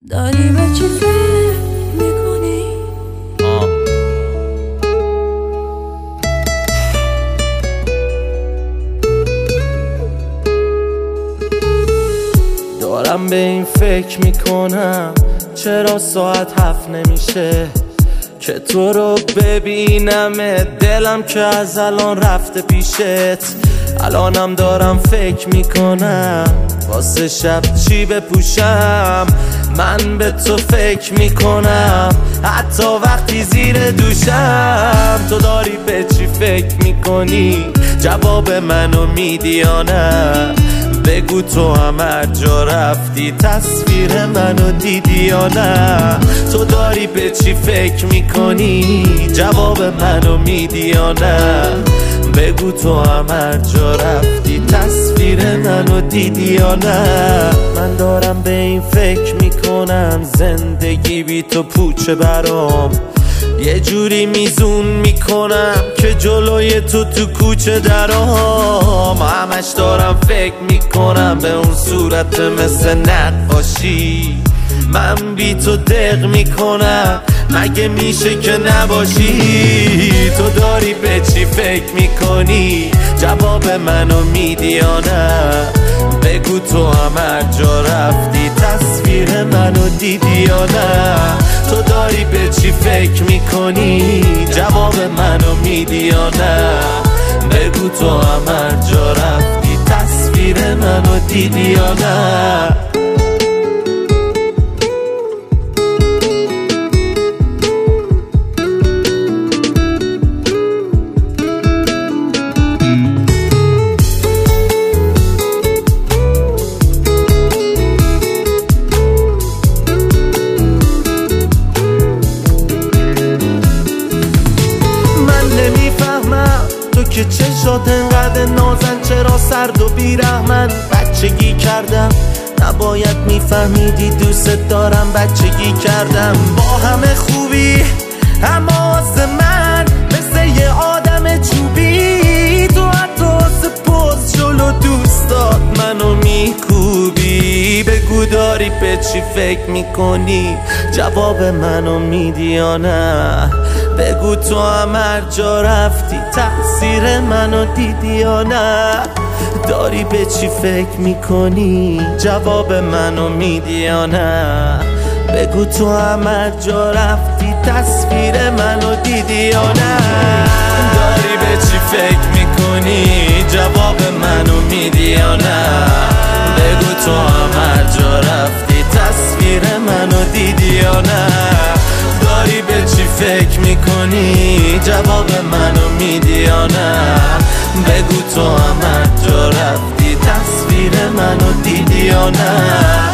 داری به چی فکر میکنی؟ دارم به این فکر میکنم چرا ساعت 7 نمیشه که تو رو ببینم، دلم که از الان رفته پیشت. الانم دارم فکر میکنم واسه شب چی بپوشم. من به تو فکر میکنم حتی وقتی زیر دوشم. تو داری به چی فکر میکنی؟ جواب منو میدی یا نه؟ بگو تو هم هر جا رفتی تصویر منو دیدی یا نه؟ تو داری به چی فکر میکنی؟ جواب منو میدی یا نه؟ بگو تو هم هر جا رفتی تصویر منو دیدی یا نه؟ من دارم به این فکر میکنم زندگی بی تو پوچه برام. یه جوری میزون میکنم که جلوی تو کوچه درام. همش دارم فکر میکنم به اون صورت مثل نقاشی. من بی تو دق میکنم مگه میشه که نباشی؟ تو داری به چی فکر میکنی؟ جواب منو میدی یا نه؟ بگو تو هم هر جا رفتی تصویر منو دیدی یا نه؟ تو داری به چی فکر میکنی؟ جواب منو میدی یا نه؟ بگو تو هم هر جا رفتی تصویر منو دیدی یا نه؟ تو که چشات انقدر نازن چرا سرد و بیرحمن؟ بچگی کردم نباید میفهمیدی دوست دارم. بچگی کردم با همه خوبی اما واسه من مثل یه آدم چوبی. تو حتی واسه پوز جلو دوستات منو میکوبی. بگو داری به چی فکر میکنی؟ جواب منو میدی یا نه؟ بگو تو هم هر جا رفتی تقصیر منو دیدی یا نه؟ داری به چی فکر میکنی؟ جواب منو میدی یا نه؟ بگو تو هم هر جا رفتی تصویر منو دیدی یا نه؟ داری به چی فکر میکنی؟ جواب منو میدی یا نه؟ بگو تو هم هر جا رفتی تصویر منو دیدی یا نه؟ داری به چی فکر میکنی؟ جواب منو میدی یا نه؟ بگو تو هم هر جا رفتی تصویر منو دیدی یا نه؟